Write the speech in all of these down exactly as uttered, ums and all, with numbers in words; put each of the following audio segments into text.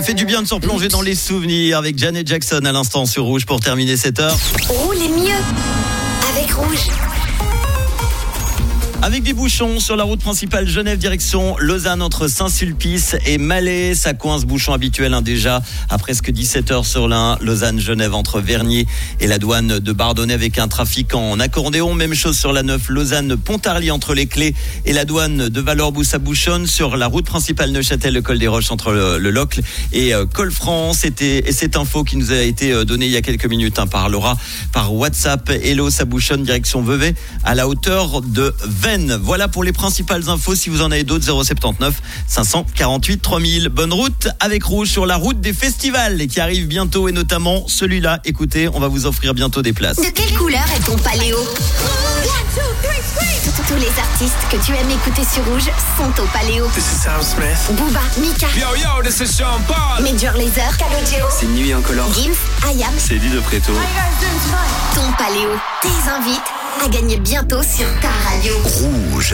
fait du bien de se replonger dans les souvenirs avec Janet Jackson à l'instant sur Rouge pour terminer cette heure. Roulez mieux avec Rouge. Avec des bouchons sur la route principale Genève direction Lausanne entre Saint-Sulpice et Malais. Ça coince, bouchon habituel hein, déjà à presque dix-sept heures sur l'un. Lausanne-Genève entre Vernier et la douane de Bardonnay avec un trafic en accordéon. Même chose sur la neuf Lausanne-Pontarlier entre les Clés et la douane de Valorbou. Ça bouchonne sur la route principale Neuchâtel, le col des Roches entre le, le Locle et euh, Col-France. C'était, et cette info qui nous a été euh, donnée il y a quelques minutes hein, par Laura, par WhatsApp. Hello, ça bouchonne direction Vevey à la hauteur de Veynes. Voilà pour les principales infos. Si vous en avez d'autres, zéro sept neuf cinq cent quarante-huit trois mille. Bonne route avec Rouge sur la route des festivals qui arrivent bientôt et notamment celui-là. Écoutez, on va vous offrir bientôt des places. De quelle couleur est ton paléo? Tous les artistes que tu aimes écouter sur Rouge sont au paléo. This is Sam Smith. Booba, Mika. Yo yo, this is Sean Paul. Major Lazer, Calogero. C'est Nuit Incolore. Gims, Ayam. C'est Eddie de Préto. Ton paléo tes invites à gagner bientôt sur ta radio. Rouge.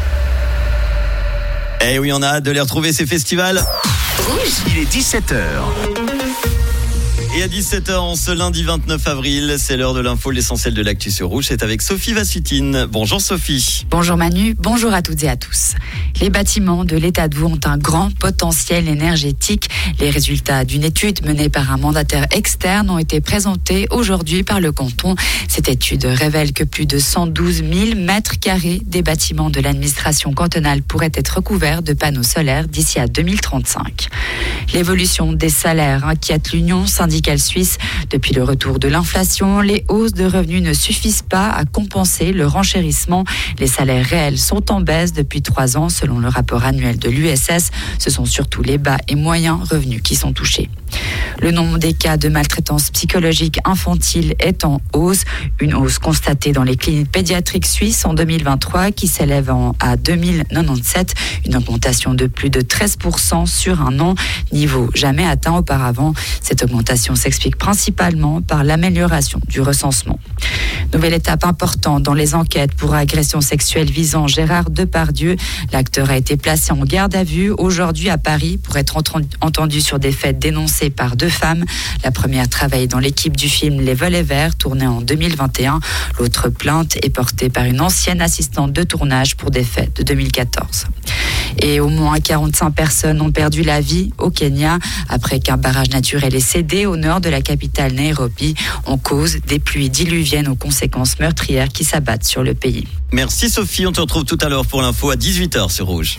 Eh oui, on a hâte de les retrouver ces festivals. Rouge. Il est dix-sept heures. Et à dix-sept heures, en ce lundi vingt-neuf avril, c'est l'heure de l'info, l'essentiel de l'actu sur Rouge. C'est avec Sophie Vassutine. Bonjour Sophie. Bonjour Manu, bonjour à toutes et à tous. Les bâtiments de l'État de Vaud ont un grand potentiel énergétique. Les résultats d'une étude menée par un mandataire externe ont été présentés aujourd'hui par le canton. Cette étude révèle que plus de cent douze mille mètres carrés des bâtiments de l'administration cantonale pourraient être recouverts de panneaux solaires d'ici à deux mille trente-cinq. L'évolution des salaires inquiète l'Union syndicale suisse. Depuis le retour de l'inflation, les hausses de revenus ne suffisent pas à compenser le renchérissement. Les salaires réels sont en baisse depuis trois ans, selon le rapport annuel de l'U S S. Ce sont surtout les bas et moyens revenus qui sont touchés. Le nombre des cas de maltraitance psychologique infantile est en hausse. Une hausse constatée dans les cliniques pédiatriques suisses en deux mille vingt-trois qui s'élève à deux mille quatre-vingt-dix-sept. Une augmentation de plus de treize pour cent sur un an, niveau jamais atteint auparavant. Cette augmentation s'explique principalement par l'amélioration du recensement. Nouvelle étape importante dans les enquêtes pour agression sexuelle visant Gérard Depardieu. L'acteur a été placé en garde à vue aujourd'hui à Paris pour être entendu sur des faits dénoncés par deux femmes. La première travaille dans l'équipe du film Les Volets Verts, tourné en deux mille vingt et un. L'autre plainte est portée par une ancienne assistante de tournage pour des faits de deux mille quatorze. Et au moins quarante-cinq personnes ont perdu la vie au Kenya après qu'un barrage naturel ait cédé au nord de la capitale Nairobi en cause des pluies diluviennes aux conséquences meurtrières qui s'abattent sur le pays. Merci Sophie, on te retrouve tout à l'heure pour l'info à dix-huit heures sur Rouge.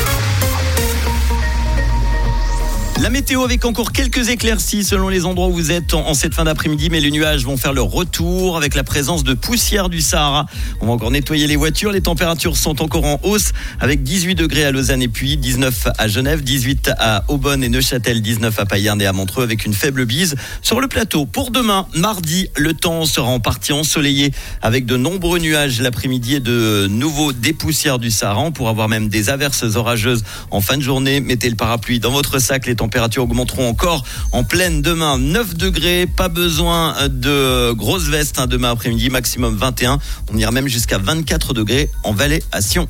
La météo avec encore quelques éclaircies selon les endroits où vous êtes en, en cette fin d'après-midi, mais les nuages vont faire leur retour avec la présence de poussière du Sahara. On va encore nettoyer les voitures. Les températures sont encore en hausse avec dix-huit degrés à Lausanne et Puy, dix-neuf à Genève, dix-huit à Aubonne et Neuchâtel, dix-neuf à Payerne et à Montreux avec une faible bise sur le plateau. Pour demain, mardi, le temps sera en partie ensoleillé avec de nombreux nuages l'après-midi et de nouveau des poussières du Sahara. On pourra avoir même des averses orageuses en fin de journée. Mettez le parapluie dans votre sac. Les températures augmenteront encore en pleine demain. neuf degrés, pas besoin de grosses vestes hein, demain après-midi, maximum vingt et un. On ira même jusqu'à vingt-quatre degrés en Valais à Sion.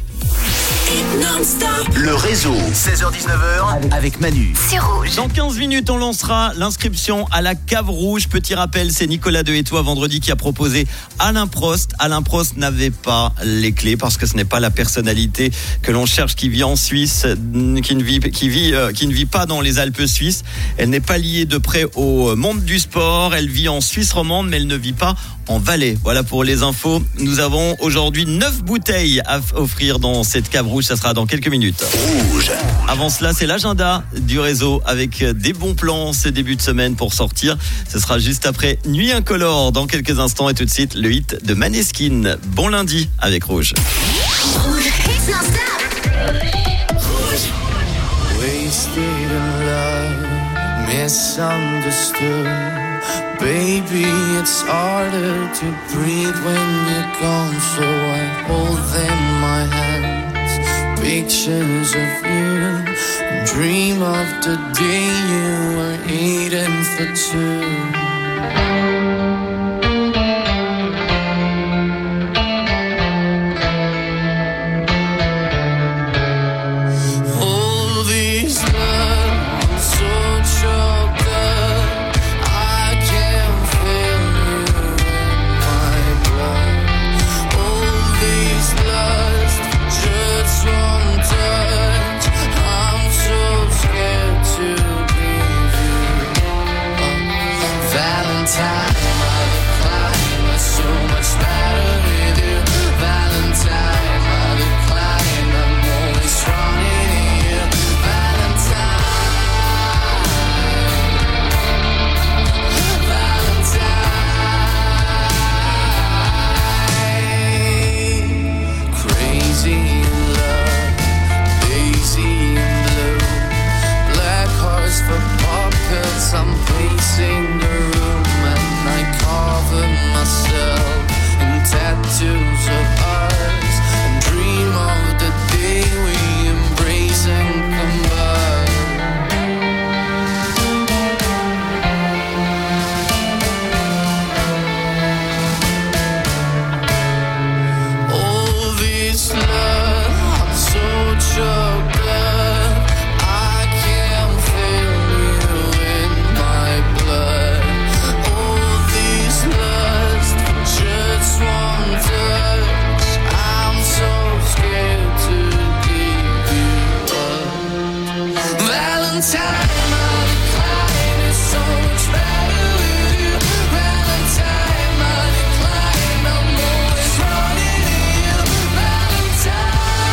Le réseau, seize heures dix-neuf heures avec Manu. C'est Rouge. Dans quinze minutes, on lancera l'inscription à la Cave Rouge. Petit rappel, c'est Nicolas Dehétois vendredi qui a proposé Alain Prost. Alain Prost n'avait pas les clés parce que ce n'est pas la personnalité que l'on cherche qui vit en Suisse, qui ne vit, qui vit, euh, qui ne vit pas dans les Alpes suisses. Elle n'est pas liée de près au monde du sport. Elle vit en Suisse romande, mais elle ne vit pas en Valais. Voilà pour les infos. Nous avons aujourd'hui neuf bouteilles à offrir dans cette Cave Rouge. Ça sera dans quelques minutes. Rouge. Avant cela, c'est l'agenda du réseau avec des bons plans ce début de semaine pour sortir. Ce sera juste après Nuit Incolore dans quelques instants et tout de suite le hit de Maneskin. Bon lundi avec Rouge. Rouge. Wasted in love, misunderstood. Baby, it's harder to breathe when you're gone, so I hold in my hands pictures of you and dream of the day you were eating for two. All these love, so crazy in love, lazy and blue. Black hearts for puppets, I'm pacing the room, and I cover myself in tattoos of ours, and dream of the day we embrace and combine. Choked up, I can feel you in my blood. All this lust for just one touch. I'm so scared to give you up. Valentine, my decline is so much better with you. Valentine, my decline, I'm always running to you. Valentine.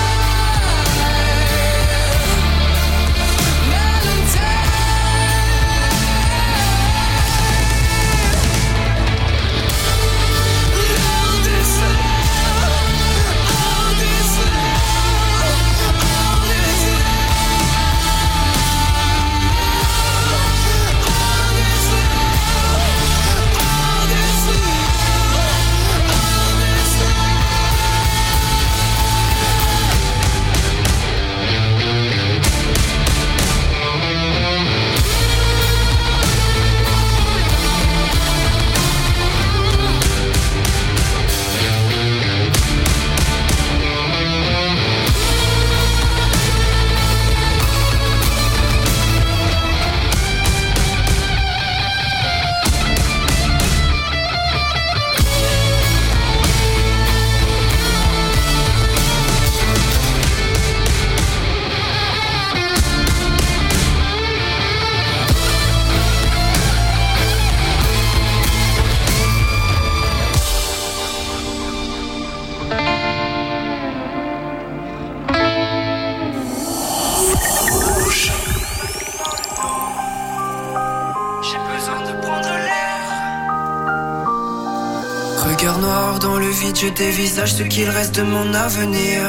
Je dévisage ce qu'il reste de mon avenir.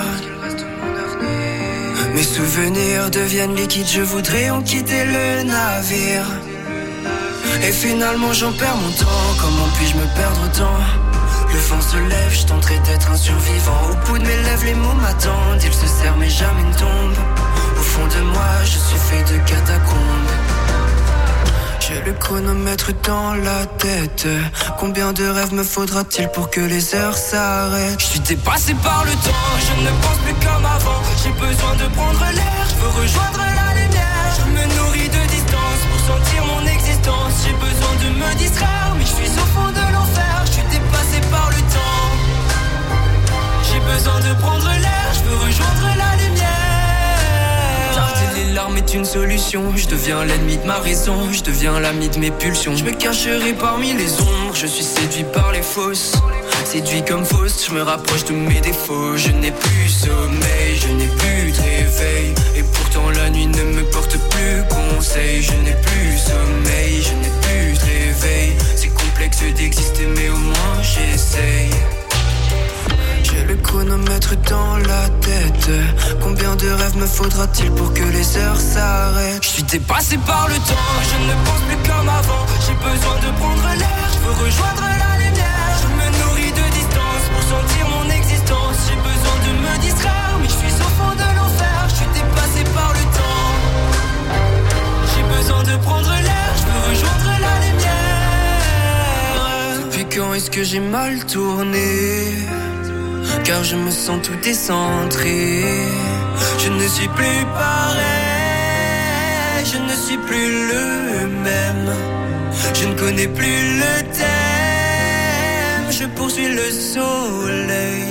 Mes souvenirs deviennent liquides, je voudrais en quitter le navire. Et finalement j'en perds mon temps, comment puis-je me perdre autant? Le vent se lève, je tenterai d'être un survivant. Au bout de mes lèvres les mots m'attendent, ils se serrent mais jamais ne tombent. Au fond de moi je suis fait de catacombes. J'ai le chronomètre dans la tête. Combien de rêves me faudra-t-il pour que les heures s'arrêtent? Je suis dépassé par le temps, je ne pense plus comme avant. J'ai besoin de prendre l'air, je veux rejoindre la lumière. Je me nourris de distance pour sentir mon existence. J'ai besoin de me distraire, mais je suis au fond de l'enfer. Je suis dépassé par le temps. J'ai besoin de prendre l'air, je veux rejoindre la lumière. Arrêter les larmes est une solution. Je deviens l'ennemi de ma raison, je deviens l'ami de mes pulsions. Je me cacherai parmi les ombres, je suis séduit par les fausses. Séduit comme fausse, je me rapproche de mes défauts. Je n'ai plus sommeil, je n'ai plus de réveil. Et pourtant la nuit ne me porte plus conseil. Je n'ai plus sommeil, je n'ai plus de réveil. C'est complexe d'exister mais au moins j'essaye. J'ai le chronomètre dans la tête. Combien de rêves me faudra-t-il pour que les heures s'arrêtent? Je suis dépassé par le temps, je ne pense plus comme avant. J'ai besoin de prendre l'air, je veux rejoindre la lumière. Je me nourris de distance pour sentir mon existence. J'ai besoin de me distraire, mais je suis au fond de l'enfer. Je suis dépassé par le temps. J'ai besoin de prendre l'air, je veux rejoindre la lumière. Depuis quand est-ce que j'ai mal tourné? Car je me sens tout décentré. Je ne suis plus pareil, je ne suis plus le même. Je ne connais plus le thème, je poursuis le soleil.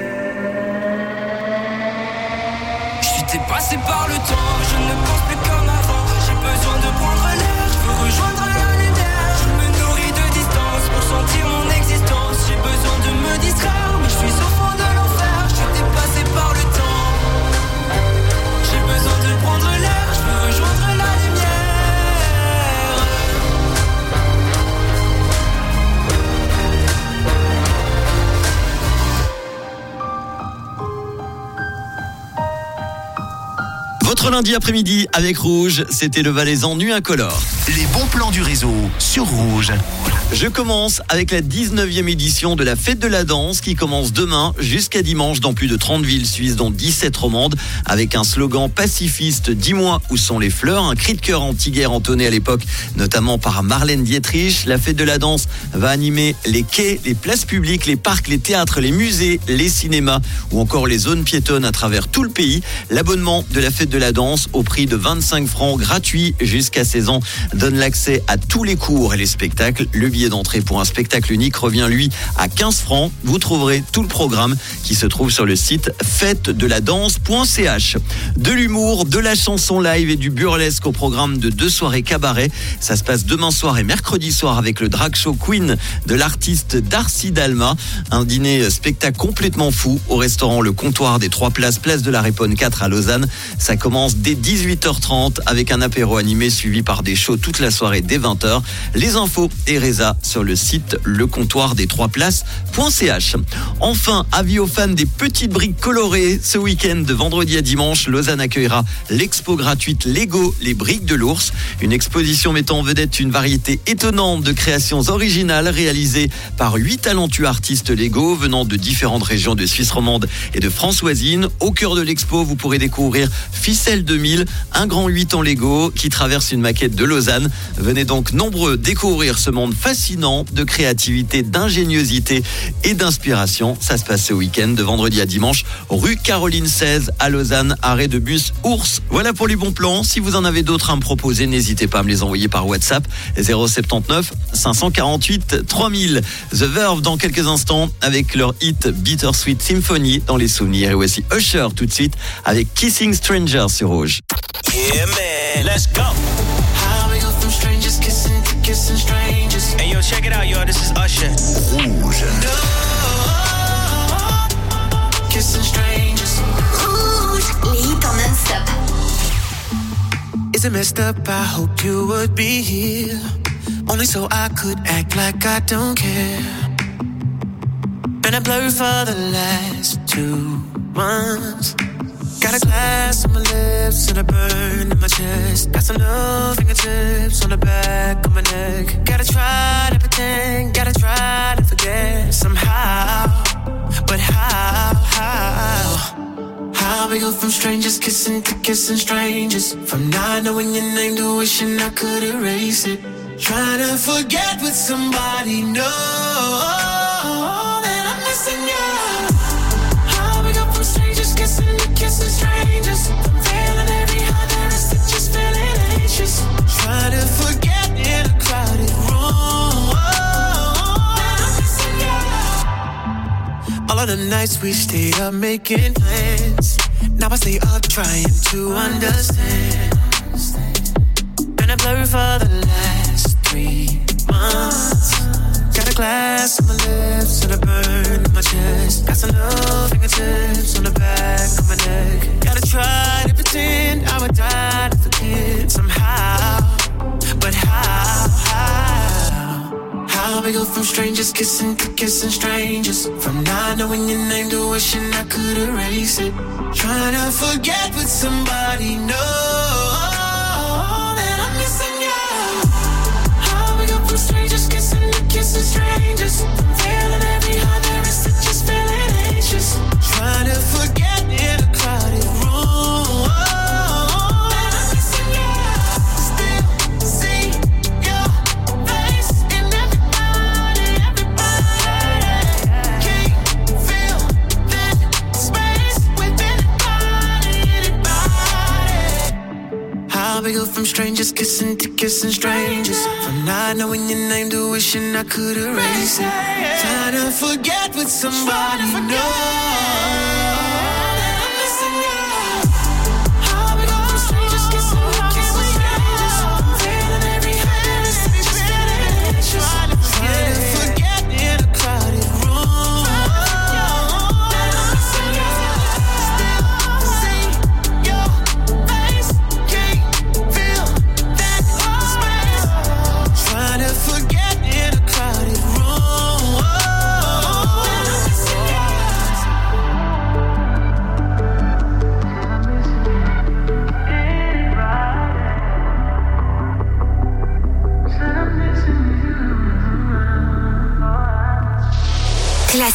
Je suis dépassé par le temps, je ne pense plus comme avant. J'ai besoin de prendre l'air, je veux rejoindre la lumière. Je me nourris de distance pour sentir mon existence. J'ai besoin de me distraire, mais je suis au fond de l'enfer. Je suis dépassé par le temps. J'ai besoin de prendre l'air, je veux rejoindre la lumière. Votre lundi après-midi avec Rouge, c'était le Valaisan nu incolore. Les bons plans du réseau sur Rouge. Je commence avec la dix-neuvième édition de la Fête de la Danse qui commence demain jusqu'à dimanche dans plus de trente villes suisses, dont dix-sept romandes, avec un slogan pacifiste « Dis-moi où sont les fleurs », un cri de cœur anti-guerre entonné à l'époque, notamment par Marlène Dietrich. La Fête de la Danse va animer les quais, les places publiques, les parcs, les théâtres, les musées, les cinémas ou encore les zones piétonnes à travers tout le pays. L'abonnement de la Fête de la Danse au prix de vingt-cinq francs gratuit jusqu'à seize ans donne l'accès à tous les cours et les spectacles. Le billet d'entrée pour un spectacle unique revient lui à quinze francs. Vous trouverez tout le programme qui se trouve sur le site fête de la danse point c h. De l'humour, de la chanson live et du burlesque au programme de deux soirées cabaret. Ça se passe demain soir et mercredi soir avec le drag show Queen de l'artiste Darcy Dalma. Un dîner spectacle complètement fou au restaurant Le Comptoir des Trois Places, place de la Réponne quatre à Lausanne. Ça commence dès dix-huit heures trente avec un apéro animé suivi par des shows toute la soirée dès vingt heures. Les infos et Reza sur le site le comptoir des trois places point c h. Enfin, avis aux fans des petites briques colorées, ce week-end de vendredi à dimanche, Lausanne accueillera l'expo gratuite Lego, les briques de l'ours. Une exposition mettant en vedette une variété étonnante de créations originales réalisées par huit talentueux artistes Lego venant de différentes régions de Suisse romande et de France voisine. Au cœur de l'expo, vous pourrez découvrir Ficelle deux mille, un grand huit en Lego qui traverse une maquette de Lausanne. Venez donc nombreux découvrir ce monde fascinant de créativité, d'ingéniosité et d'inspiration. Ça se passe ce week-end de vendredi à dimanche, rue Caroline seize à Lausanne, arrêt de bus Ours. Voilà pour les bons plans. Si vous en avez d'autres à me proposer, n'hésitez pas à me les envoyer par WhatsApp zéro sept neuf cinq cent quarante-huit trois mille. The Verve dans quelques instants avec leur hit Bittersweet Symphony dans les souvenirs. Et voici Usher tout de suite avec Kissing Strangers sur Rouge. Yeah, man, let's go. How we go from strangers kissing to kissing strangers. Hey, yo, check it out, yo. This is Usher. Rouge. Kissing strangers. Rouge, les hits en non-stop. Is it messed up? I hope you would be here. Only so I could act like I don't care. Been a blur for the last two months. Got a glass on my lips and a burn in my chest. Got some new fingertips on the back of my neck. Gotta try to pretend, gotta try to forget somehow. But how, how? How we go from strangers kissing to kissing strangers? From not knowing your name to wishing I could erase it. Trying to forget with somebody, no, that I'm missing you. How we go from strangers kissing to kissing strangers? I'm feeling every heart there is to just feeling anxious. Trying to forget in a crowded room, that I'm missing you. All of the nights we stayed up making plans. Now I stay up trying to understand. Been a blur for the last three months. Got a glass on my lips and a burn in my chest. Got some new fingertips on the back of my neck. Gotta try to pretend I would die to forget somehow. But how, how, how we go from strangers kissing to kissing strangers? From not knowing your name to wishing I could erase it. Trying to forget with somebody, no, that I'm missing you. How we go from strangers kissing to kissing strangers? I'm feeling every heart there is to just feeling anxious. Trying to forget in a crowded room, that I'm missing you. Still see your face in everybody, everybody. Can't feel that space within anybody, anybody. How we go from strangers kissing to kissing strangers? From not knowing your name to wishing I could erase it. Trying to forget with somebody, no. That I'm missing you. How we go from strangers kissing to kissing strangers? I'm feeling every heart there is to just feeling anxious. Trying to forget in a crowded room, that I'm missing you. Still see your face, can't feel that space. Trying to forget in a crowded room, that I'm missing you.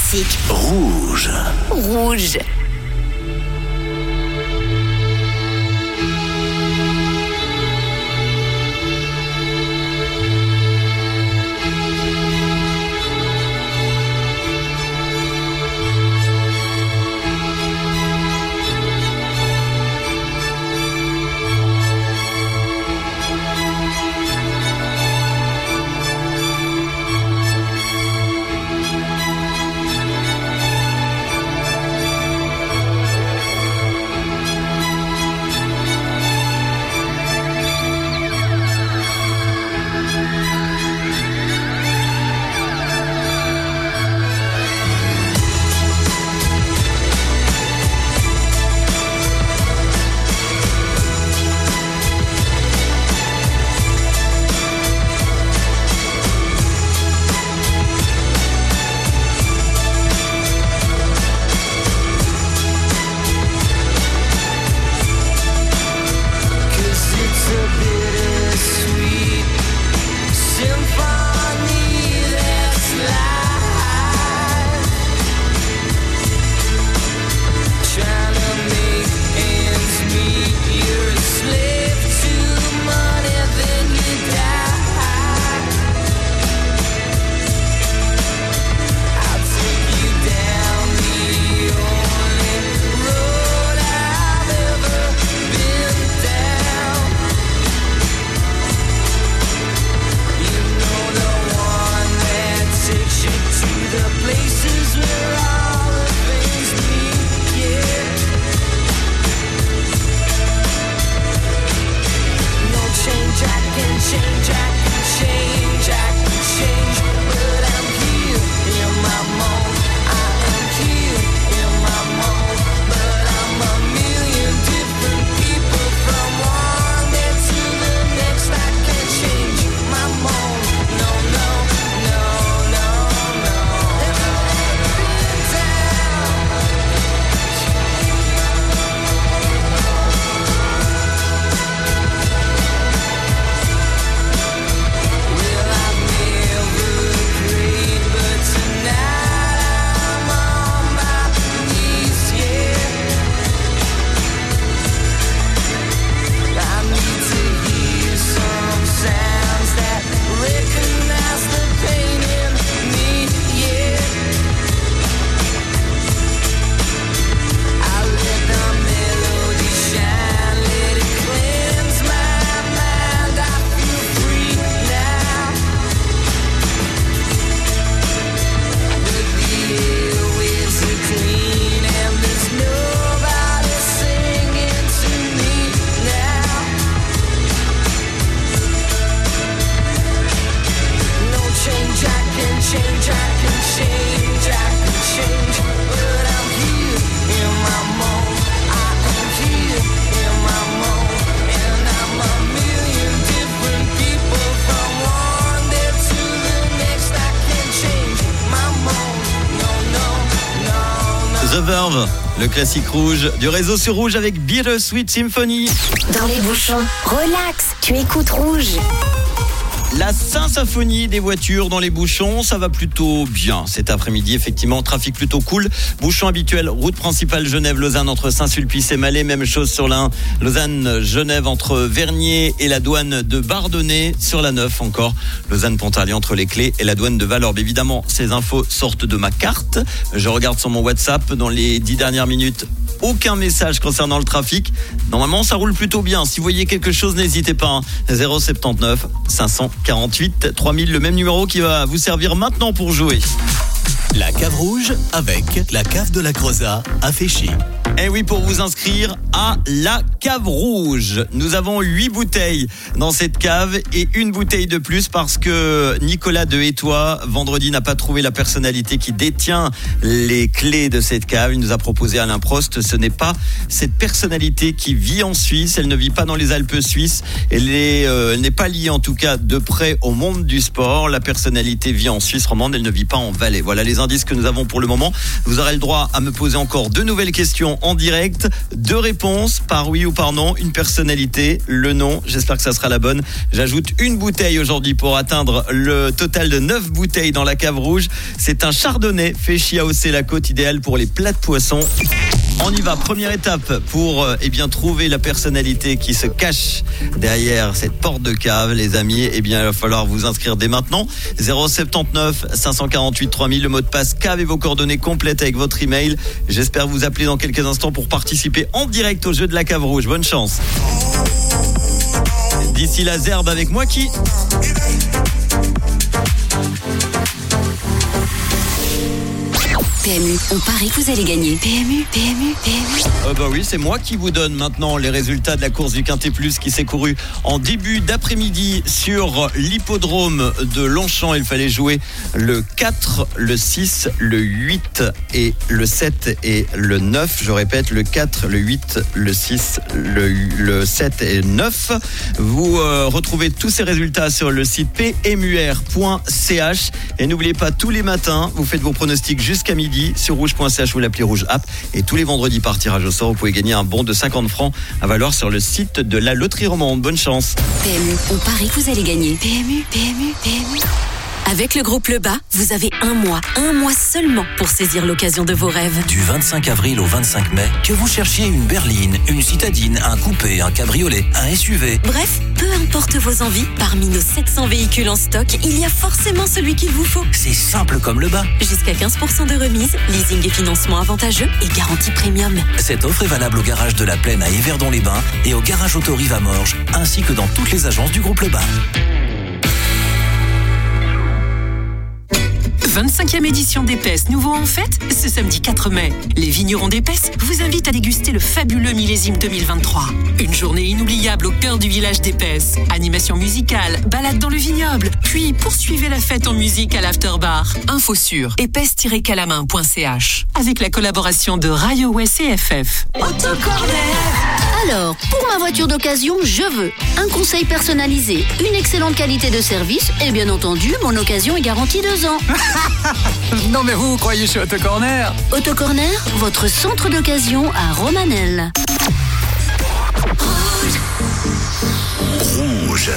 Classique. Rouge. Rouge. The Verve, le classique rouge du réseau sur Rouge avec Bittersweet Symphony. Dans les bouchons, relax, tu écoutes Rouge. La symphonie des voitures dans les bouchons, ça va plutôt bien cet après-midi. Effectivement, trafic plutôt cool. Bouchon habituel, route principale Genève-Lausanne entre Saint-Sulpice et Malais. Même chose sur la un, Lausanne-Genève entre Vernier et la douane de Bardonnay. Sur la neuf encore, Lausanne-Pontarlier entre les Clés et la douane de Valorbe. Évidemment, ces infos sortent de ma carte. Je regarde sur mon WhatsApp dans les dix dernières minutes. Aucun message concernant le trafic. Normalement, ça roule plutôt bien. Si vous voyez quelque chose, n'hésitez pas. Hein. zéro sept neuf cinq cent quarante-huit trois mille, le même numéro qui va vous servir maintenant pour jouer. La cave rouge avec la cave de la Crozat à Féchy. Eh oui, pour vous inscrire à la cave rouge, nous avons huit bouteilles dans cette cave et une bouteille de plus parce que Nicolas de Étoile, vendredi, n'a pas trouvé la personnalité qui détient les clés de cette cave. Il nous a proposé Alain Prost. Ce n'est pas cette personnalité qui vit en Suisse. Elle ne vit pas dans les Alpes suisses. Elle est, euh, elle n'est pas liée en tout cas de près au monde du sport. La personnalité vit en Suisse romande. Elle ne vit pas en Valais. Voilà les indices que nous avons pour le moment. Vous aurez le droit à me poser encore deux nouvelles questions en direct. Deux réponses, par oui ou par non. Une personnalité, le nom. J'espère que ça sera la bonne. J'ajoute une bouteille aujourd'hui pour atteindre le total de neuf bouteilles dans la cave rouge. C'est un chardonnay fait chez A O C La Côte, idéal pour les plats de poisson. On y va, première étape pour euh, eh bien, trouver la personnalité qui se cache derrière cette porte de cave, les amis. Eh bien, il va falloir vous inscrire dès maintenant. zéro sept neuf cinq quatre huit trois mille, le mot de passe cave et vos coordonnées complètes avec votre email. J'espère vous appeler dans quelques instants pour participer en direct au jeu de la cave rouge. Bonne chance. D'ici la Zerbe avec moi qui P M U, on parie que vous allez gagner. P M U, P M U, P M U. Euh bah oui, c'est moi qui vous donne maintenant les résultats de la course du Quintet Plus qui s'est courue en début d'après-midi sur l'hippodrome de Longchamp. Il fallait jouer le quatre, le six, le huit et le sept et le neuf. Je répète, le quatre, le huit, le six, le, le sept et neuf. Vous euh, retrouvez tous ces résultats sur le site p m u r point c h. Et n'oubliez pas, tous les matins, vous faites vos pronostics jusqu'à midi sur rouge point c h ou l'appli Rouge App. Et tous les vendredis par tirage au sort, vous pouvez gagner un bon de cinquante francs à valoir sur le site de la Loterie Romande. Bonne chance. P M U, on parie que vous allez gagner. P M U, P M U, P M U. Avec le groupe Le Bas, vous avez un mois, un mois seulement pour saisir l'occasion de vos rêves. Du vingt-cinq avril au vingt-cinq mai, que vous cherchiez une berline, une citadine, un coupé, un cabriolet, un S U V. Bref, peu importe vos envies, parmi nos sept cents véhicules en stock, il y a forcément celui qu'il vous faut. C'est simple comme Le Bas. Jusqu'à quinze pour cent de remise, leasing et financement avantageux et garantie premium. Cette offre est valable au garage de la Plaine à Yverdon-les-Bains et au garage auto Rive à Morges, ainsi que dans toutes les agences du groupe Le Bas. vingt-cinquième édition d'Épaisse, nouveau en fête, ce samedi quatre mai. Les vignerons d'Épaisse vous invitent à déguster le fabuleux millésime deux mille vingt-trois. Une journée inoubliable au cœur du village d'Épaisse. Animation musicale, balade dans le vignoble, puis poursuivez la fête en musique à l'afterbar. Info sur épaisse tiret calamain point c h avec la collaboration de Railway C F F. Alors, pour ma voiture d'occasion, je veux un conseil personnalisé, une excellente qualité de service et bien entendu, mon occasion est garantie deux ans. Non mais vous, croyez chez Autocorner? Autocorner, votre centre d'occasion à Romanel. Rouge.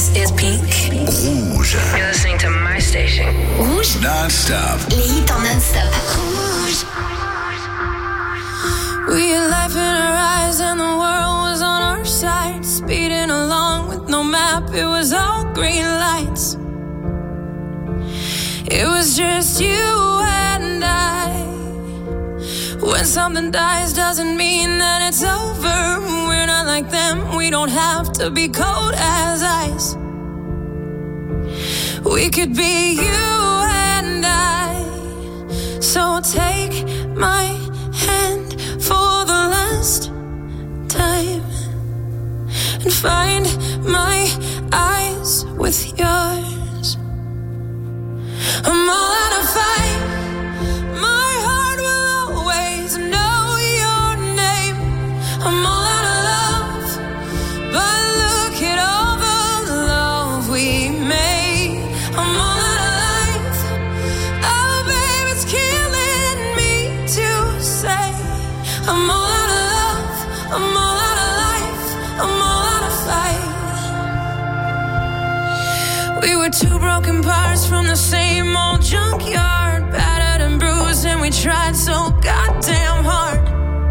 This is Pink. Rouge. You're listening to my station. Rouge. Non-stop. Les hits en non-stop. Rouge. We had life in our eyes and the world was on our side. Speeding along with no map, it was all green lights. It was just you and I. When something dies doesn't mean that it's over. We're not like them, we don't have to be cold as ice. We could be you and I. So take my hand for the last time and find my eyes with yours. I'm all out of fight. My heart will always know your name. I'm all out of love, but look at all the love we made. I'm all out of life. Oh, babe, it's killing me to say. I'm all out of love. I'm all out of life. I'm all out of fight. We were two broken parts from the same old junkyard, battered and bruised, and we tried so goddamn hard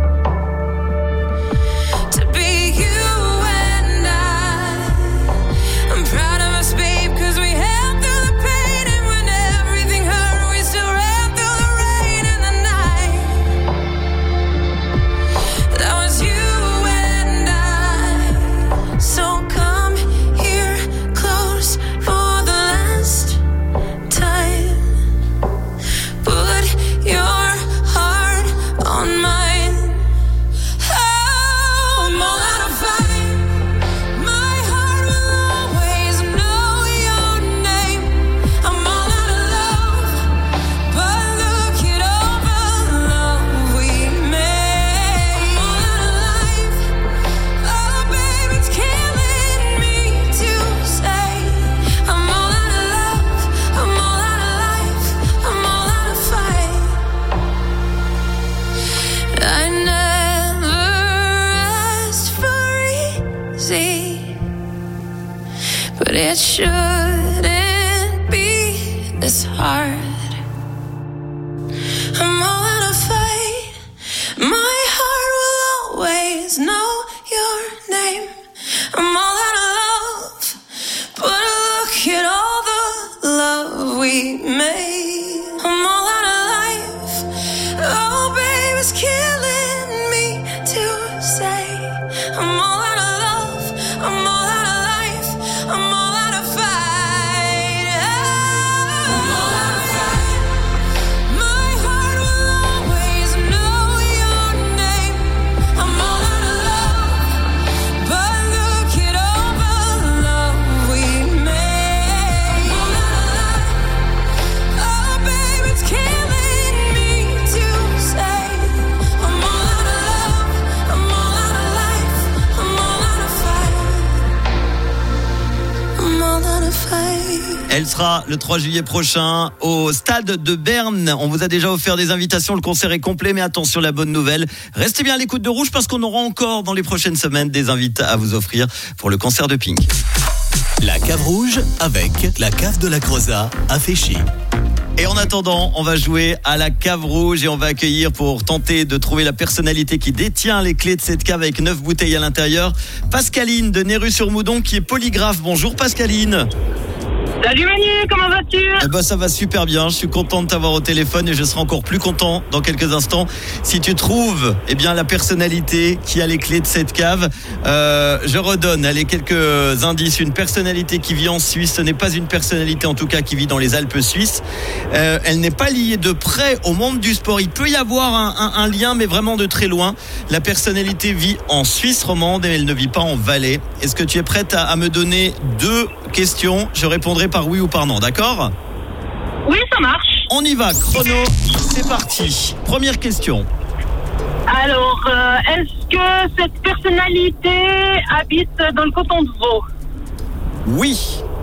to be you and I. I'm proud of us, babe, cause we held through the pain, and when everything hurt, we still ran through the rain and the night. That was you and I. So come here close for the last time. Put your heart on mine. Oh, I'm all out of fight. My heart will always know your name. I'm all out of love, but look at all the love we made. I'm all out of life. Oh, babe, it's killing me to say. I'm all out of love. I'm all out of life. I'm all out of fight. I never asked for easy, but it shouldn't be this hard. I'm all out of fight. My heart will always know your name. I'm all out of love, but look at all the love we made. I'm all out of life. Oh, babe, it's killing me to say. I'm all out of love. I'm all out of life. I'm all out of fight. I'm all out of fight. My heart will always know your name. I'm all out of love, but look at all the love we made. I'm all out of life. Oh, babe, it's killing me to say. I'm all out of love. I'm all out of life. I'm all out of fight. I'm all out of fight. Elle sera le trois juillet prochain au stade de Berne. On vous a déjà offert des invitations, le concert est complet, mais attention, la bonne nouvelle, restez bien à l'écoute de Rouge parce qu'on aura encore dans les prochaines semaines des invités à vous offrir pour le concert de Pink. La cave rouge avec la cave de la Creusa à Féchy. Et en attendant, on va jouer à la cave rouge et on va accueillir pour tenter de trouver la personnalité qui détient les clés de cette cave avec neuf bouteilles à l'intérieur, Pascaline de Néru-sur-Moudon qui est polygraphe. Bonjour Pascaline. Salut Manu, comment vas-tu ? Eh ben, ça va super bien, je suis content de t'avoir au téléphone et je serai encore plus content dans quelques instants si tu trouves eh bien, la personnalité qui a les clés de cette cave. Euh, je redonne allez, quelques indices. Une personnalité qui vit en Suisse, ce n'est pas une personnalité en tout cas qui vit dans les Alpes suisses. Euh, elle n'est pas liée de près au monde du sport. Il peut y avoir un, un, un lien mais vraiment de très loin. La personnalité vit en Suisse romande et elle ne vit pas en Valais. Est-ce que tu es prête à, à me donner deux questions ? Je répondrai par oui ou par non, d'accord ? Oui, ça marche. On y va, chrono, c'est parti. Première question. Alors, euh, est-ce que cette personnalité habite dans le canton de Vaud ? Oui.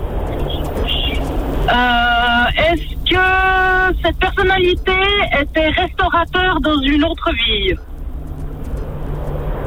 Euh, est-ce que cette personnalité était restaurateur dans une autre vie ?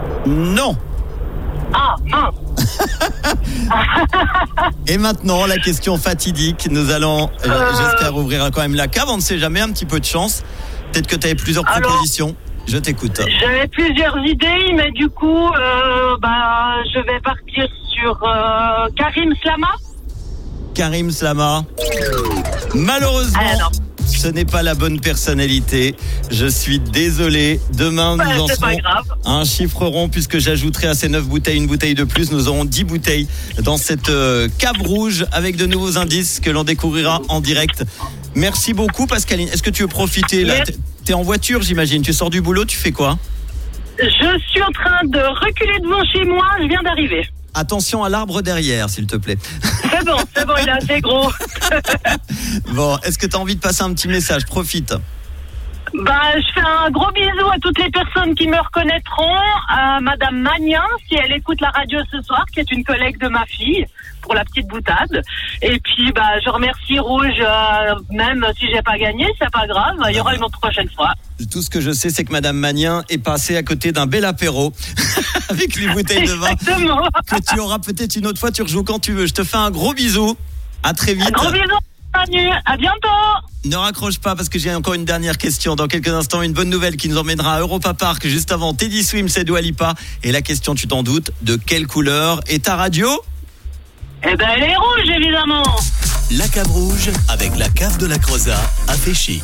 Non. Ah, mince. Et maintenant, la question fatidique. Nous allons, euh... j'espère, ouvrir quand même la cave. On ne sait jamais, un petit peu de chance. Peut-être que tu avais plusieurs Alors, propositions. Je t'écoute. J'avais plusieurs idées, mais du coup, euh, bah, je vais partir sur euh, Karim Slama. Karim Slama. Malheureusement, ah, ce n'est pas la bonne personnalité. Je suis désolé. Demain, nous ouais, en serons à un chiffre rond, puisque j'ajouterai à ces neuf bouteilles une bouteille de plus. Nous aurons dix bouteilles dans cette euh, cave rouge avec de nouveaux indices que l'on découvrira en direct. Merci beaucoup, Pascaline. Est-ce que tu veux profiter là? T'es en voiture, j'imagine. Tu sors du boulot, tu fais quoi? Je suis en train de reculer devant chez moi. Je viens d'arriver. Attention à l'arbre derrière, s'il te plaît. C'est bon, c'est bon, il est assez gros. Bon, est-ce que tu as envie de passer un petit message? Profite. Bah, je fais un gros bisou à toutes les personnes qui me reconnaîtront, à Madame Magnin, si elle écoute la radio ce soir, qui est une collègue de ma fille, pour la petite boutade. Et puis, bah, je remercie Rouge, euh, même si j'ai pas gagné, c'est pas grave, il y aura une autre prochaine fois. Tout ce que je sais, c'est que Madame Magnin est passée à côté d'un bel apéro avec les bouteilles de vin. Exactement. Que tu auras peut-être une autre fois, tu rejoues quand tu veux. Je te fais un gros bisou. À très vite. Un gros bisou. À bientôt. Ne raccroche pas parce que j'ai encore une dernière question. Dans quelques instants, une bonne nouvelle qui nous emmènera à Europa Park. Juste avant, Teddy Swims et Dua Lipa. Et la question, tu t'en doutes, de quelle couleur est ta radio? Eh ben, elle est rouge, évidemment. La cave rouge avec la cave de la Crozat à Féchy.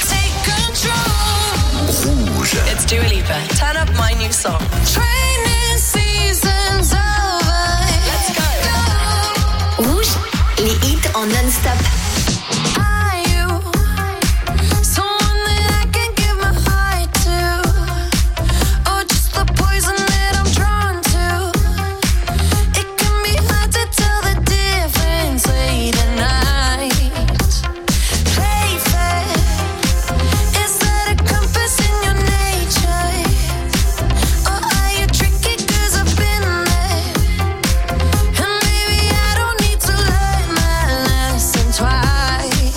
Rouge. It's Dua Lipa. Turn up my new song. Training season's over. Let's go. Rouge, les hits en non-stop. Twice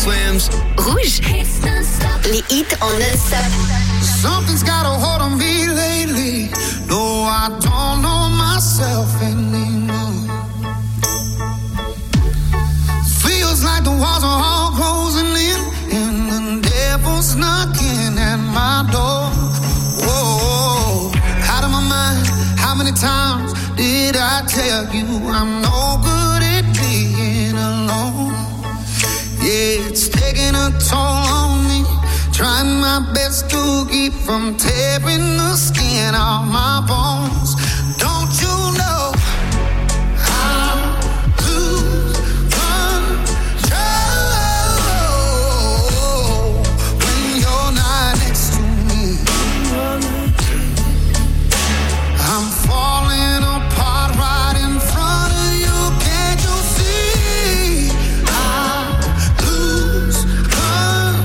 Swims. Rouge. Les hits en non-stop. Something's got a hold on me lately. No, I don't know myself anymore. Feels like the walls are all closing in, and the devil's knocking at my door. Whoa, out of my mind. How many times did I tell you I'm no good at being alone? Yeah, it's taking a toll on me. Trying my best to keep from tearing the skin off my bones. Don't you know I lose control when you're not next to me? I'm falling apart right in front of you. Can't you see? I lose control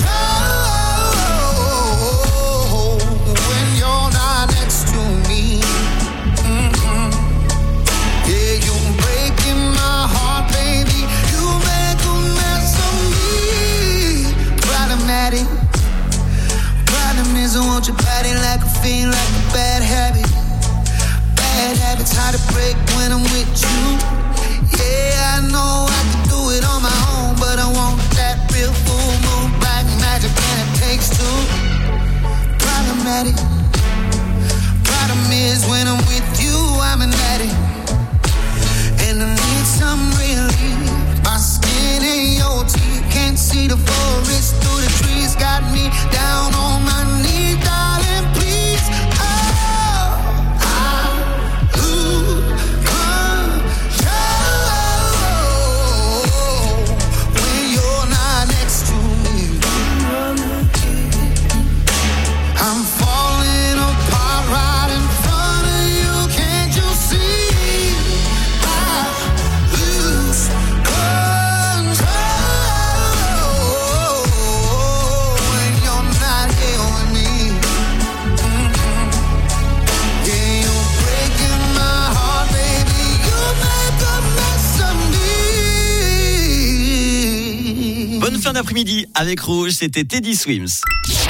when you're not next to me. Mm-hmm. Yeah, you're breaking my heart, baby. You make a mess of me. Problematic. Problem is I want your body like a fiend, like a bad habit. Bad habits hard to break when I'm with you. Yeah, I know I can do it on my own, but I want that real full moon black magic, and it takes two. Problematic. Problem is when I'm with you, I'm an addict, and I need some relief. My skin and your teeth can't see the forest through the trees. Got me down on my knees, darling, please. Oh, I lose control when you're not next to me. I'm falling apart right in front of you. Can't you see? I lose control when you're not here with me. Mm-hmm. Yeah, you're breaking my heart, baby. You make a mess of me. Bonne fin d'après-midi avec Rouge, c'était Teddy Swims.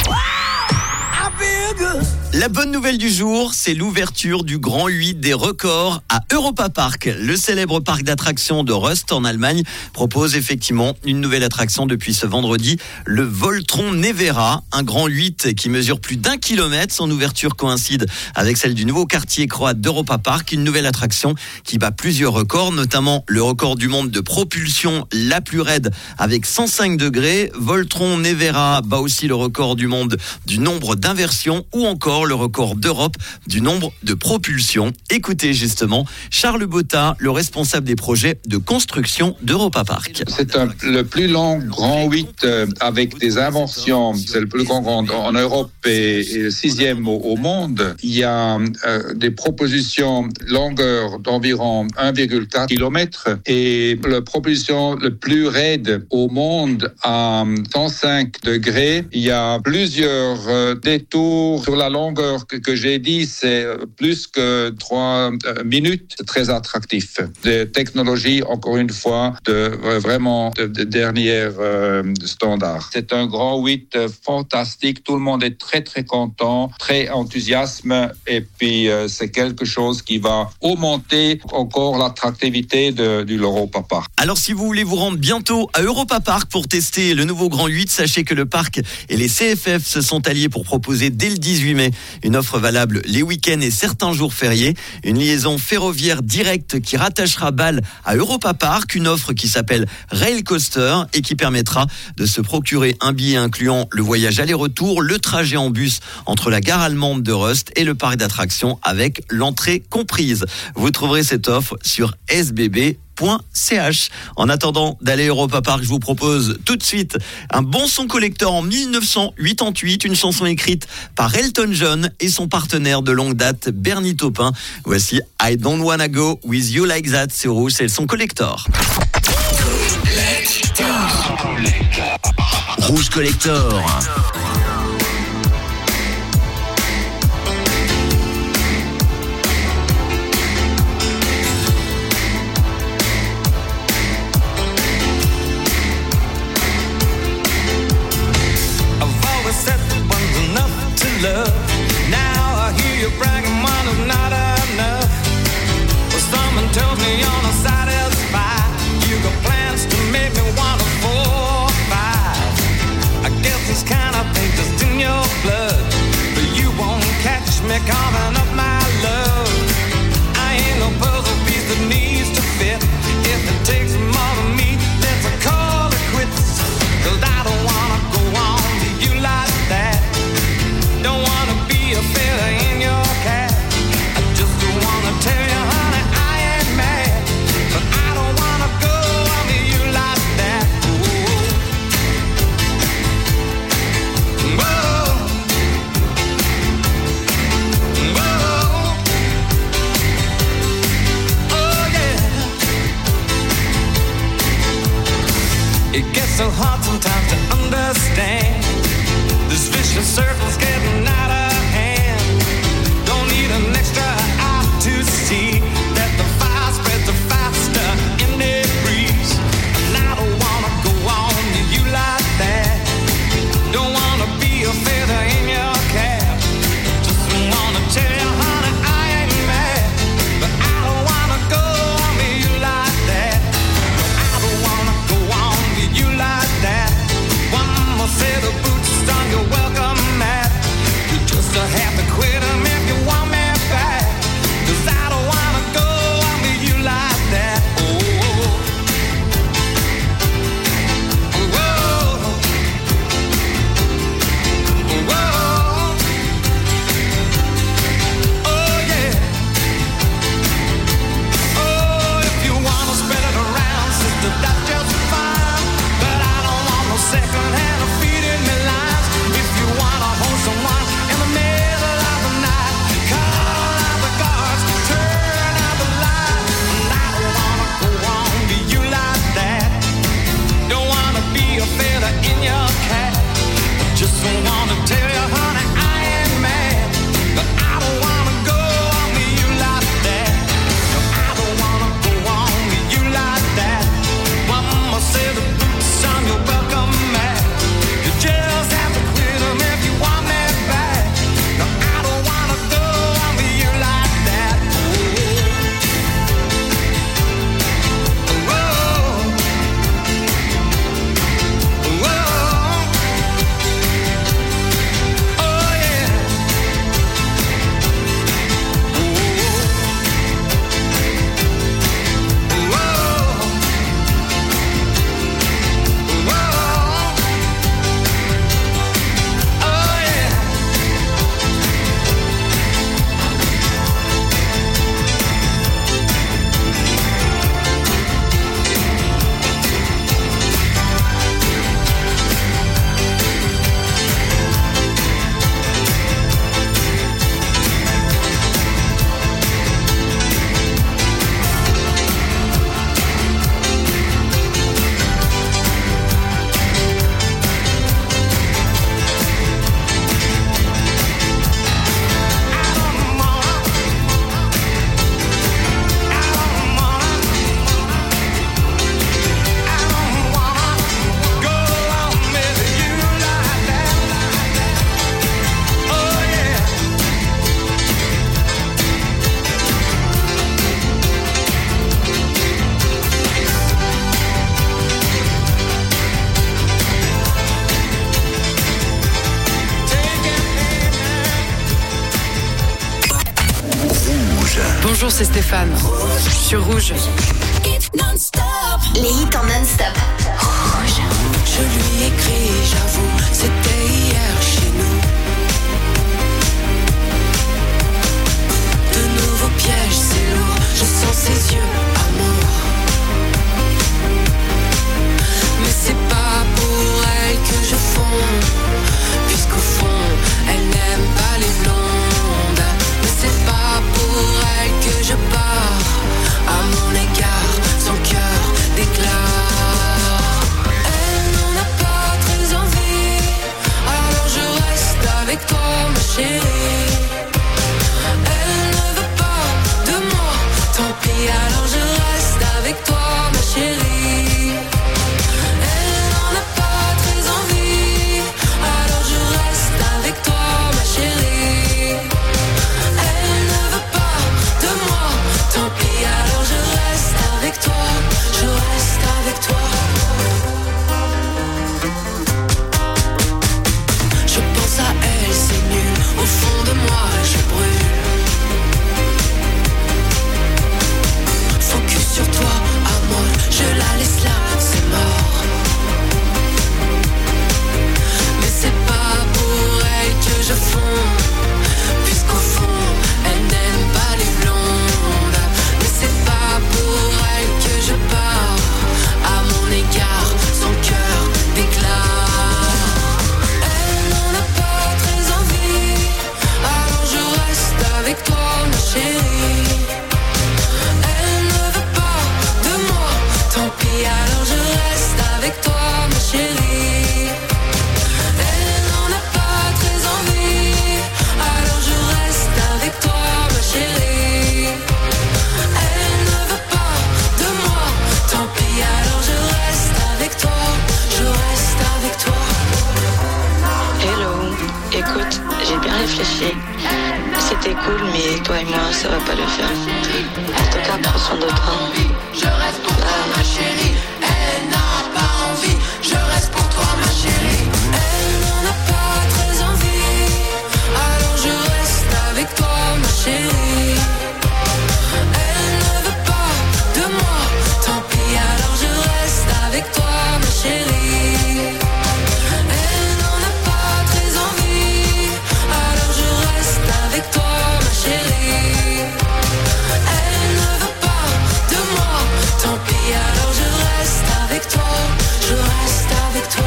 La bonne nouvelle du jour, c'est l'ouverture du Grand huit des records à Europa Park. Le célèbre parc d'attractions de Rust en Allemagne propose effectivement une nouvelle attraction depuis ce vendredi, le Voltron Nevera, un Grand huit qui mesure plus d'un kilomètre. Son ouverture coïncide avec celle du nouveau quartier croate d'Europa Park, une nouvelle attraction qui bat plusieurs records, notamment le record du monde de propulsion la plus raide avec cent cinq degrés. Voltron Nevera bat aussi le record du monde du nombre d'inversions ou encore le record d'Europe du nombre de propulsions. Écoutez justement Charles Botta, le responsable des projets de construction d'Europa Park. C'est un, le plus long Grand huit euh, avec des inventions. C'est le plus grand Grand en Europe et, et le sixième au, au monde. Il y a euh, des propositions longueur d'environ un virgule quatre kilomètres et la propulsion le plus raide au monde à cent cinq degrés. Il y a plusieurs euh, détours sur la longueur que, que j'ai dit, c'est plus que trois euh, minutes. C'est très attractif. Des technologies, encore une fois, de euh, vraiment de, de dernière euh, standard. C'est un Grand huit euh, fantastique. Tout le monde est très très content, très enthousiasme, et puis euh, c'est quelque chose qui va augmenter encore l'attractivité de, de l'Europa Park. Alors si vous voulez vous rendre bientôt à Europa Park pour tester le nouveau Grand huit, sachez que le parc et les C F F se sont alliés pour proposer dès le dix-huit mai une offre valable les week-ends et certains jours fériés, une liaison ferroviaire directe qui rattachera Bâle à Europa Park, une offre qui s'appelle Rail Coaster et qui permettra de se procurer un billet incluant le voyage aller-retour, le trajet en bus entre la gare allemande de Rust et le parc d'attractions avec l'entrée comprise. Vous trouverez cette offre sur s b b point c h. En attendant d'aller à Europa Park, je vous propose tout de suite un bon son collector en dix-neuf cent quatre-vingt-huit, une chanson écrite par Elton John et son partenaire de longue date Bernie Taupin. Voici I Don't Wanna Go With You Like That, c'est Rouge, c'est le son collector. Rouge Collector. Bonjour, c'est Stéphane. Sur Rouge. Les hits en non-stop. Rouge. Je lui écris, j'avoue, c'était hier chez nous. De nouveaux pièges, c'est lourd, je sens ses yeux, amour. Mais c'est pas pour elle que je fonds, puisqu'au fond, elle n'aime pas les blondes. Mais c'est pas pour elle que je pars, à mon égard, son cœur déclare. Elle n'en a pas très envie, alors je reste avec toi, ma chérie. Elle ne veut pas de moi, tant pis, alors je reste avec toi, ma chérie. Elle n'en a pas très envie, alors je reste avec toi, ma chérie. Elle ne veut pas de moi, tant pis, alors je reste avec toi, je reste avec toi. Je pense à elle, c'est nul, au fond de moi je brûle. Focus sur toi, amour, je la laisse là, c'est mort. Mais c'est pas pour elle que je fonds, puisqu'au fond, elle n'aime pas les blondes. Mais c'est pas pour elle que je pars, à mon égard, son cœur déclare. Elle n'en a pas très envie, alors je reste avec toi, ma chérie. Elle ne veut pas de moi, tant pis, alors je reste avec toi, ma chérie. Elle n'en a pas très envie, alors je reste avec toi, ma chérie. Elle ne veut pas de moi, tant pis, alors je reste avec toi, je reste avec toi. Hello, écoute, j'ai bien réfléchi. C'était cool, mais toi et moi, ça va pas le faire. En tout cas, prends soin de toi. Je reste pour toi, ma chérie. Elle n'a pas envie, je reste pour toi, ma chérie. Elle n'en a pas très envie, alors je reste avec toi, ma chérie. Elle ne veut pas de moi, tant pis, alors je reste avec toi, ma chérie. Elle n'en a pas très envie, alors je reste avec toi, ma chérie. Elle ne veut pas de moi, tant pis, alors je reste avec toi, je reste avec toi.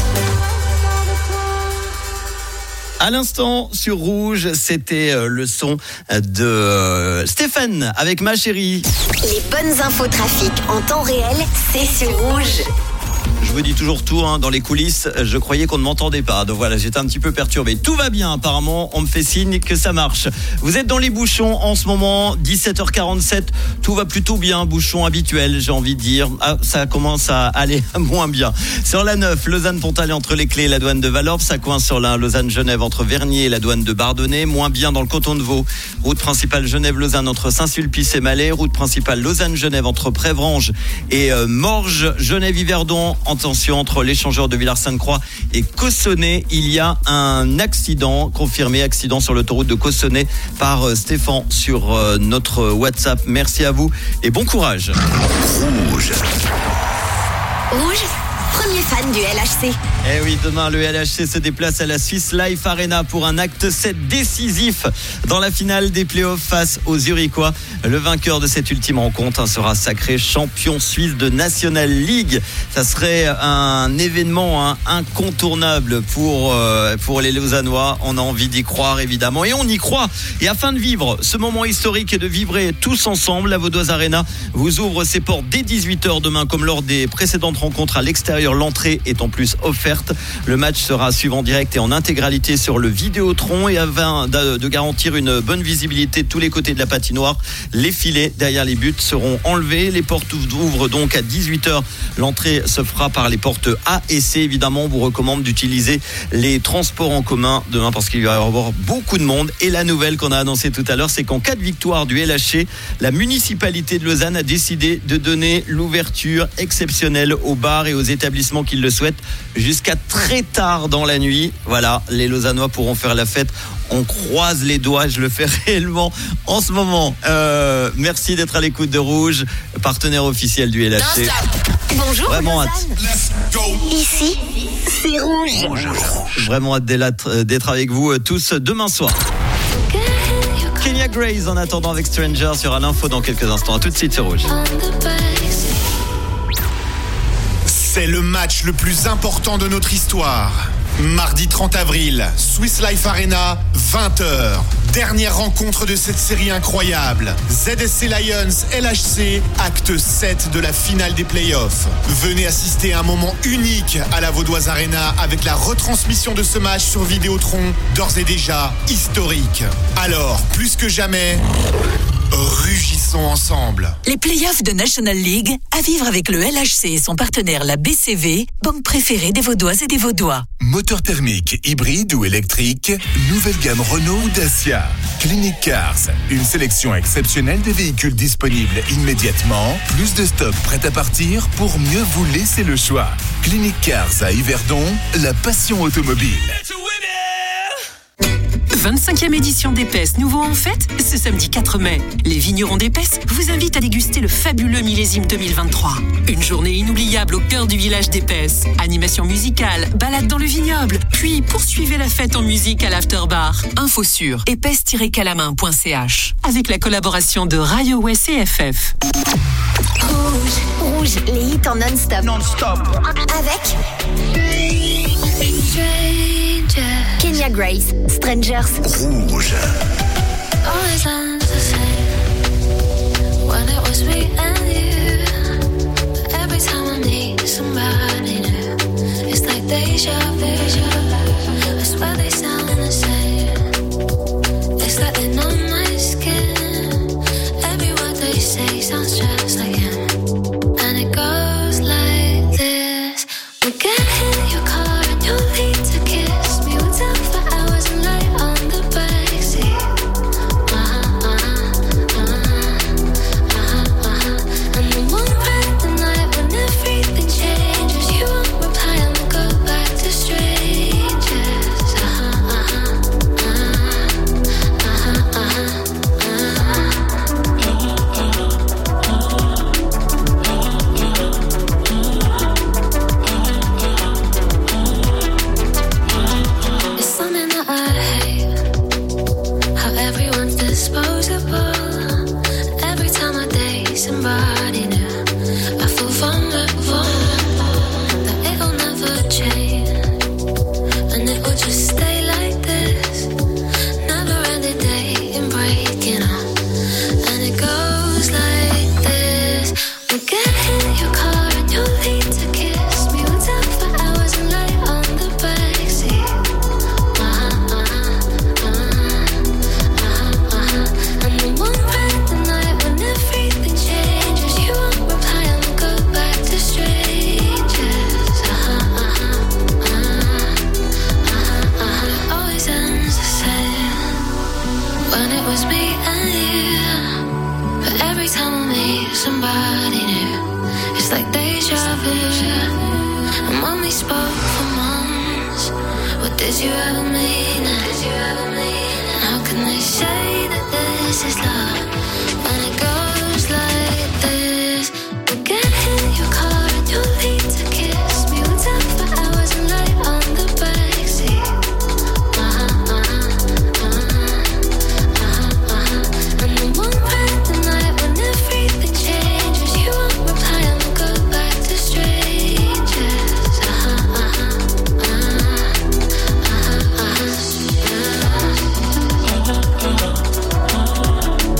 À l'instant sur Rouge, c'était euh, le son de euh, Stéphane avec Ma Chérie. Les bonnes infos trafic en temps réel, c'est sur Rouge. Je vous dis toujours tout, hein, dans les coulisses, je croyais qu'on ne m'entendait pas. Donc voilà, j'étais un petit peu perturbé. Tout va bien, apparemment, on me fait signe que ça marche. Vous êtes dans les bouchons en ce moment, dix-sept heures quarante-sept. Tout va plutôt bien, bouchon habituel, j'ai envie de dire. Ah, ça commence à aller moins bien. Sur la neuf, Lausanne-Pontalet entre les Clés et la douane de Valorbe. Ça coince sur la Lausanne-Genève entre Vernier et la douane de Bardonnay. Moins bien dans le canton de Vaud. Route principale Genève-Lausanne entre Saint-Sulpice et Malais. Route principale Lausanne-Genève entre Prévrange et euh, Morges. Genève-Yverdon, attention, entre l'échangeur de Villars-Sainte-Croix et Cossonay, il y a un accident confirmé, accident sur l'autoroute de Cossonay par Stéphane sur notre WhatsApp. Merci à vous et bon courage. Rouge. Rouge, premier fan du L H C. Eh oui, demain le L H C se déplace à la Swiss Life Arena pour un acte sept décisif dans la finale des playoffs face aux Zurichois. Le vainqueur de cette ultime rencontre hein, sera sacré champion suisse de National League. Ça serait un événement hein, incontournable pour, euh, pour les Lausannois. On a envie d'y croire évidemment et on y croit. Et afin de vivre ce moment historique et de vibrer tous ensemble, la Vaudoise Arena vous ouvre ses portes dès dix-huit heures demain comme lors des précédentes rencontres à l'extérieur. L'entrée est en plus offerte. Le match sera suivi en direct et en intégralité sur le Vidéotron et afin de garantir une bonne visibilité de tous les côtés de la patinoire, les filets derrière les buts seront enlevés. Les portes ouvrent donc à dix-huit heures. L'entrée se fera par les portes A et C. Évidemment, on vous recommande d'utiliser les transports en commun demain parce qu'il va y avoir beaucoup de monde. Et la nouvelle qu'on a annoncée tout à l'heure, c'est qu'en cas de victoire du L H C, la municipalité de Lausanne a décidé de donner l'ouverture exceptionnelle aux bars et aux établissements établissements qui le souhaitent jusqu'à très tard dans la nuit. Voilà, les Lausannois pourront faire la fête. On croise les doigts, je le fais réellement en ce moment. Euh, merci d'être à l'écoute de Rouge, partenaire officiel du L H C. Bonjour, Vraiment hâte. Ici, c'est Rouge. Vraiment hâte d'être d'être avec vous euh, tous demain soir. Kenya Grace en attendant avec Stranger sur à l'info dans quelques instants. À tout de suite, c'est Rouge. C'est le match le plus important de notre histoire. Mardi trente avril, Swiss Life Arena, vingt heures. Dernière rencontre de cette série incroyable. Z S C Lions L H C, acte sept de la finale des playoffs. Venez assister à un moment unique à la Vaudoise Arena avec la retransmission de ce match sur Vidéotron, d'ores et déjà historique. Alors, plus que jamais, rugissons ensemble. Les playoffs de National League à vivre avec le L H C et son partenaire la B C V, banque préférée des Vaudoises et des Vaudois. Moteur thermique, hybride ou électrique, nouvelle gamme Renault ou Dacia. Clinic Cars, une sélection exceptionnelle de véhicules disponibles immédiatement. Plus de stock prêt à partir pour mieux vous laisser le choix. Clinic Cars à Yverdon, la passion automobile. vingt-cinquième édition d'Épaisse, nouveau en fête, ce samedi quatre mai. Les vignerons d'Épaisse vous invitent à déguster le fabuleux millésime deux mille vingt-trois. Une journée inoubliable au cœur du village d'Épaisse. Animation musicale, balade dans le vignoble, puis poursuivez la fête en musique à l'afterbar. Info sur épaisse tiret calamain point c h avec la collaboration de Rayo West et F F. Rouge, rouge, les hits en non-stop. Non-stop. Avec Kenya Grace, Strangers. Rouge. Always ends the same when it was me and you. Every time I need somebody new, it's like deja vu. I swear they sound the same. It's like they know my skin. Every word they say sounds just like him. And it goes like this: we get in your car and you need to kiss me. We'll talk for hours and lie on the backseat. Uh-huh, uh-huh, uh-huh, uh-huh. And then one bright the night when everything changes, you won't reply and we'll go back to strangers. Uh-huh, uh-huh, uh-huh, uh-huh, uh-huh. It's something that I hate, how everyone's disposable. Every time I date somebody new, I feel vulnerable, that it'll never change, and it will just stay like this. Never ending dating, breaking up, and it goes like this: we get in your car and you need to kiss me. We'll talk for hours and lie on the backseat. Uh-huh, uh-huh, uh-huh, uh-huh. And then one bright the night when everything changes, you won't reply and we'll go back to strangers. Uh-huh, uh-huh, uh-huh, uh-huh, uh-huh. Always ends the same when it was me and you. But every time I meet somebody new, it's like deja vu. And when we spoke for months, what did you ever mean? Did you ever mean? And how can they say that this is love when it goes like this? We get in your car and you need to kiss me. We'll talk for hours and lie on the backseat. Uh-huh, uh-huh, uh-huh, uh-huh, uh-huh. And then one bright the night when everything changes, you won't reply and we'll go back to strangers. Uh-huh, uh-huh, uh-huh, uh-huh, uh-huh.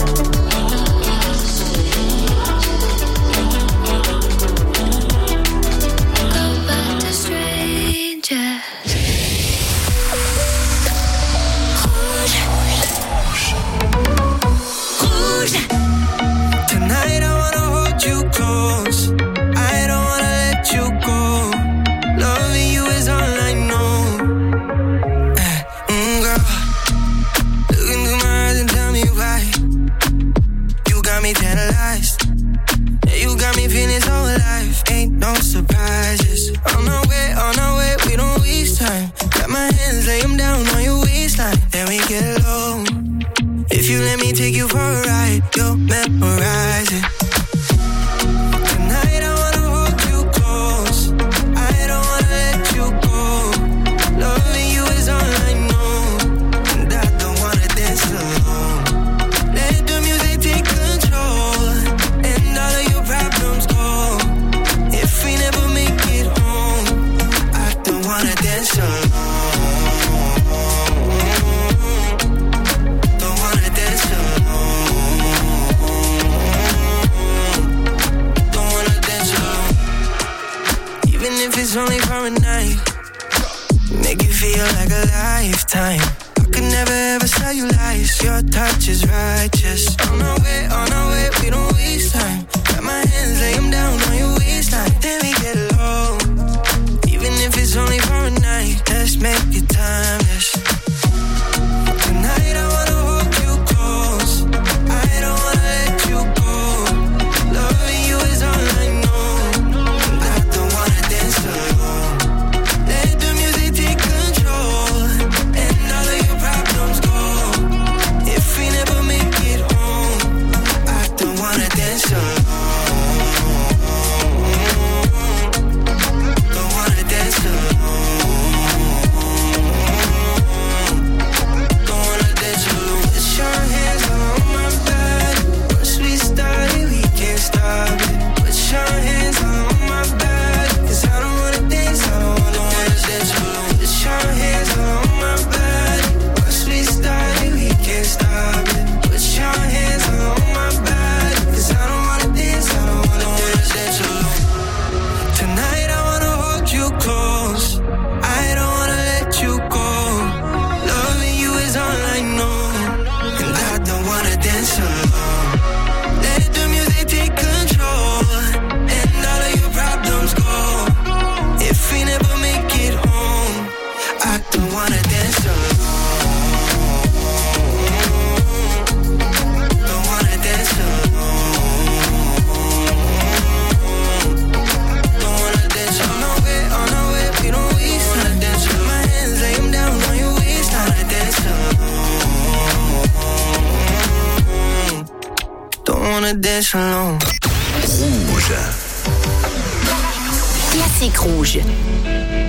If you let me take you for a ride, you'll memorize it. Tonight I wanna hold you close. I don't wanna let you go. Loving you is all I know, and I don't wanna dance alone. Let the music take control, and all of your problems go. If we never make it home, I don't wanna dance alone. It's only for a night, make you feel like a lifetime. I could never ever tell you lies. Your touch is righteous. On our way, on our way, we don't waste time. Got my hands, lay them down on your waistline. Then we get low, even if it's only for a night. Let's make it timeless. Tonight I wanna hold you close. I don't wanna let you go. Loving you is all I know. Let the music take control, and all of your problems go. If we never make it home, I don't wanna dance alone. Don't wanna dance alone. Don't wanna dance alone. Put your hands on my back. Once we started, we can't stop it. Put your hands on my back, 'cause I don't wanna dance, I don't wanna dance alone. Put your hands on my body. Once we started, we can't stop it. Put your hands on my body, 'cause I don't wanna dance, I don't wanna dance alone. Tonight I wanna hold you close. I don't wanna let you go. Loving you is all I know, and I don't wanna dance alone. Let the music take control, and all of your problems go. If we never make it home, I don't wanna dance alone. Don't wanna dance alone. Don't wanna dance on our way, on our way, we don't waste time. Dance with my hands, lay them down on your waist. I wanna dance alone. Don't wanna dance alone. Rouge. Classique rouge.